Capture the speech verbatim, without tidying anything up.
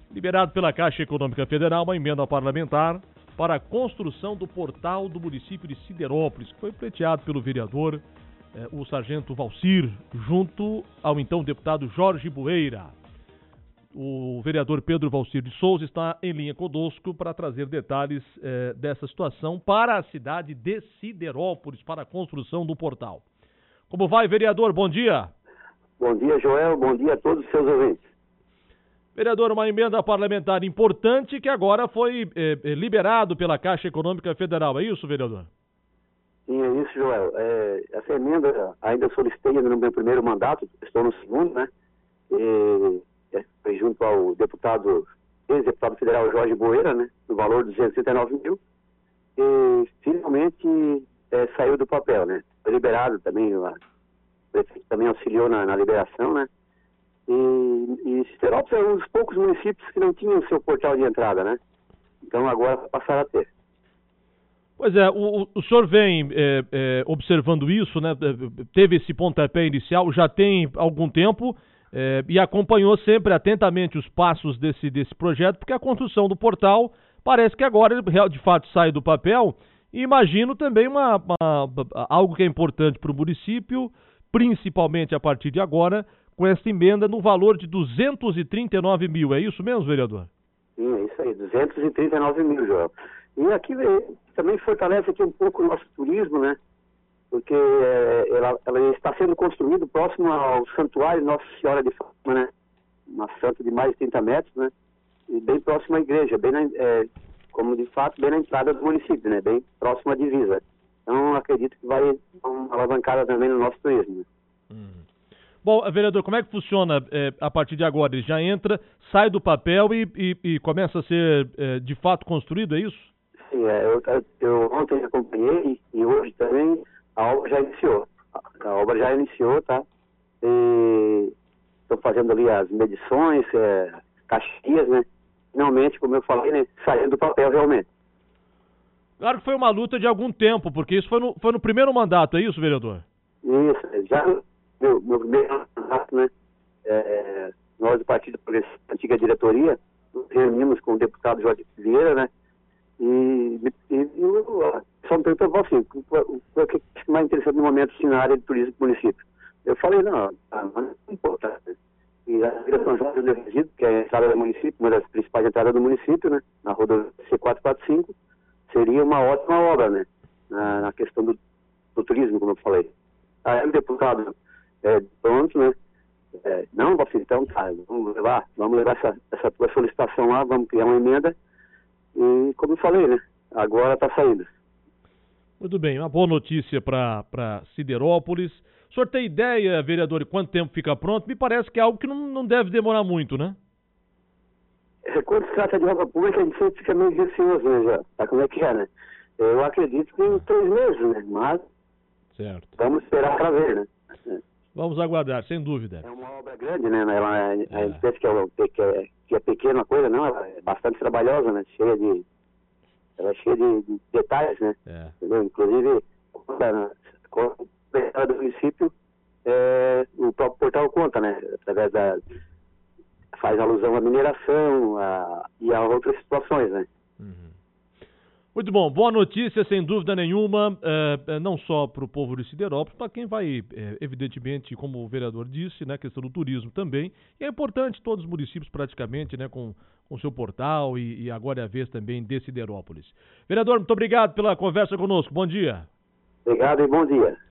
Liberado pela Caixa Econômica Federal uma emenda parlamentar para a construção do portal do município de Siderópolis, que foi pleiteado pelo vereador, eh, o sargento Valcir, junto ao então deputado Jorge Bueira. O vereador Pedro Valcir de Souza está em linha conosco para trazer detalhes eh, dessa situação para a cidade de Siderópolis, para a construção do portal. Como vai, vereador? Bom dia. Bom dia, Joel. Bom dia a todos os seus ouvintes. Vereador, uma emenda parlamentar importante que agora foi eh, liberado pela Caixa Econômica Federal. É isso, vereador? Sim, é isso, Joel. É, essa emenda ainda solicitei no meu primeiro mandato, estou no segundo, né? E, é, foi junto ao deputado, ex-deputado federal Jorge Bueira, né? No valor de duzentos e trinta e nove mil. E finalmente é, saiu do papel, né? Foi liberado também, o prefeito também auxiliou na, na liberação, né? E, e Siderópolis é um dos poucos municípios que não tinham seu portal de entrada, né? Então agora passaram a ter. Pois é, o, o senhor vem é, é, observando isso, né? Teve esse pontapé inicial, já tem algum tempo, é, e acompanhou sempre atentamente os passos desse, desse projeto, porque a construção do portal parece que agora ele de fato sai do papel, e imagino também uma, uma, algo que é importante para o município, principalmente a partir de agora, com essa emenda no valor de duzentos e trinta e nove mil. É isso mesmo, vereador? Sim, é isso aí, duzentos e trinta e nove mil, Joel. E aqui também fortalece aqui um pouco o nosso turismo, né? Porque é, ela, ela está sendo construída próximo ao santuário Nossa Senhora de Fátima, né? Uma santa de mais de trinta metros, né? E bem próximo à igreja, bem na, é, como de fato, bem na entrada do município, né? Bem próximo à divisa. Então, acredito que vai dar uma alavancada também no nosso turismo. Né? Hum. Bom, vereador, como é que funciona é, a partir de agora? Ele já entra, sai do papel e, e, e começa a ser é, de fato construído, é isso? Sim, é, eu, eu ontem acompanhei e hoje também a obra já iniciou. A obra já iniciou, tá? Estou fazendo ali as medições, é, caixinhas, né? Finalmente, como eu falei, né? Saindo do papel realmente. Claro que foi uma luta de algum tempo, porque isso foi no, foi no primeiro mandato, é isso, vereador? Isso, já no meu primeiro mandato, né? É, nós do Partido Progressista, antiga diretoria, nos reunimos com o deputado Jorge Vieira, né? E, e, e eu, só me perguntou assim, o que é mais interessante no momento assim, na área de turismo do município? Eu falei, não, não importa. E a direção Jorge do Resíduo, que é a entrada do município, uma das principais entradas do município, né? Na rodovia C quatrocentos e quarenta e cinco, seria uma ótima obra, né? Na, na questão do, do turismo, como eu falei. Aí o deputado, é, pronto, né? É, não, você então, tá, vamos levar, vamos levar essa, essa tua solicitação lá, vamos criar uma emenda. E, como eu falei, né? Agora está saindo. Muito bem, uma boa notícia para Siderópolis. O senhor tem ideia, vereador, de quanto tempo fica pronto? Me parece que é algo que não, não deve demorar muito, né? É, quando se trata de obra pública, a gente sempre fica meio receoso, né, já? Tá, como é que é, né? Eu acredito que em três meses, né? Mas certo. Vamos esperar para ver, né? Vamos aguardar, sem dúvida. É uma obra grande, né? Ela, é. A gente É. pensa que é, que, é, que é pequena coisa, não. Ela é bastante trabalhosa, né? Cheia de... Ela é cheia de, de detalhes, né? É. Entendeu? Inclusive, com a do município, é, o próprio portal conta, né? Através da... Faz alusão à mineração a, e a outras situações, né? Uhum. Muito bom, boa notícia, sem dúvida nenhuma, é, não só para o povo de Siderópolis, para quem vai, é, evidentemente, como o vereador disse, né, questão do turismo também, e é importante todos os municípios praticamente, né, com o seu portal e, e agora é a vez também de Siderópolis. Vereador, muito obrigado pela conversa conosco, bom dia. Obrigado e bom dia.